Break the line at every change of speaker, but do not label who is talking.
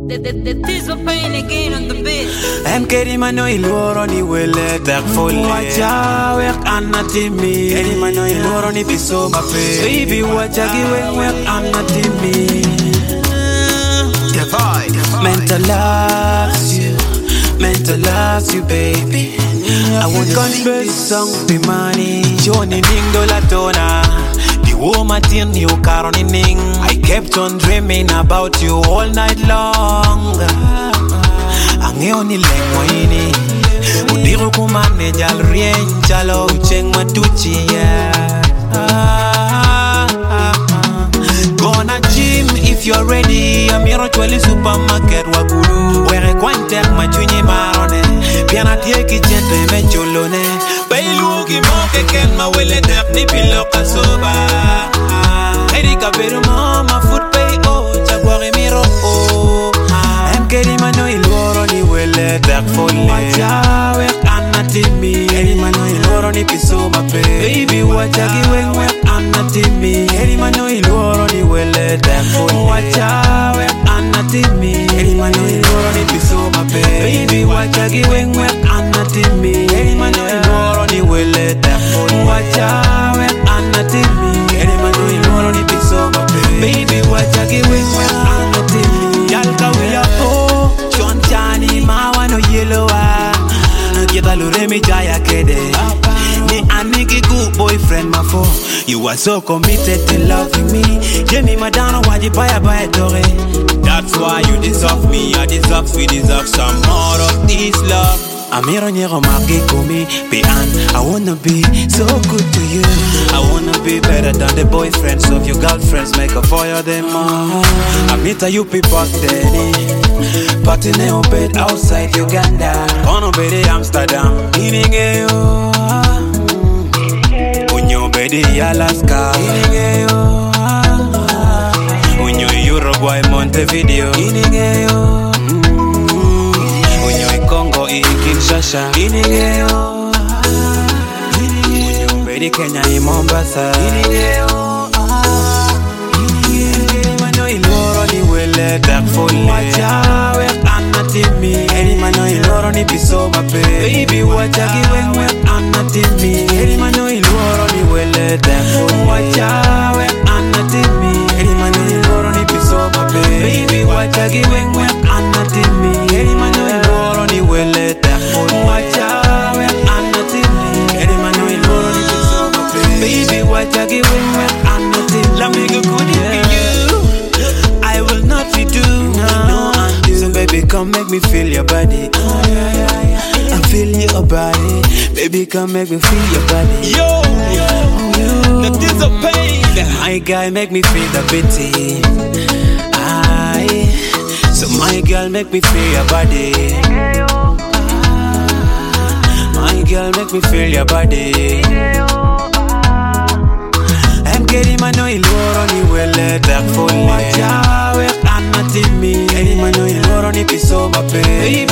The tears of pain again on the bed.
Em keri mano iloro ni wele dak folle. Wacha wek anatimi. Keri mano iloro ni piso mape. Baby wacha giwe wek anatimi. Meant to love you, baby. I want to confess song be money. Johnny Ning Dola Tona. The woman tin you caroni ning. I kept on dreaming about you all night long. Angeoni lengwa ini. Udiro kumane jal rien jalo ucheng matuchi yeah. Gonna gym if you're ready. I'm here at Wally Supermarket Waguru. Where quantek machunyi marone. Piana tie kichente me cholone. Bailu ki moke ken ma wele dep ni pilo kasoba. Erika beru mama food pay oh chagware miro oh. Em keri mano iloro ni wele dep folle. Wacha wek anatimi. Keri mano iloro ni piso mape. Baby wacha giwe anatimi. Keri mano iloro ni wele dep folle. Wacha wek anatimi. Keri mano iloro ni piso mape. Baby wacha giwe anatimi. Keri mano iloro ni wele dep folle. Wacha wek anatimi. Keri mano iloro ni piso mape. Baby wacha giwe anatimi. Yalka wila oh John Chani mawa no yelowa. Kita lure mi jaya kede. Ni aniki good boyfriend my phone. You are so committed to loving me. Jemi madano waji baya dore. That's why you deserve me. I deserve some more of this love. Amiro nyero magi kumi be an. I wanna be so good to you. I wanna be better than the boyfriends of your girlfriends. Make a fire them all. I meet a you people steady. Party on bed outside Uganda. Kono bedi Amsterdam. Iningeyo. Unyo bedi Alaska. Iningeyo. Unyo Uruguay Montevideo. Iningeyo. Unyo Congo Kinshasa. Iningeyo. Unyo bedi Kenya Mombasa. Iningeyo. Mano iloro ni wele dak folle. Wacha wek anatimi. Eri mano iloro ni piso mape. Baby wacha giwe anatimi. Eri mano iloro ni wele dak folle. Wacha wek anatimi. Eri mano iloro ni piso mape. Baby wacha giwe anatimi. Eri mano iloro ni wele dak folle. Wacha wek anatimi. Eri mano iloro ni piso mape. Baby wacha giwe anatimi. La me go good in you. I will not redo. No, so baby, come make me feel your body. I feel your body. Baby, come make me feel your body. Yo, the tears of pain. My guy, make me feel the pity. So my girl, make me feel your body. My girl, make me feel your body. Keri mano iloro ni wele dak folle. Wacha wek anatimi. Keri mano iloro ni piso mape.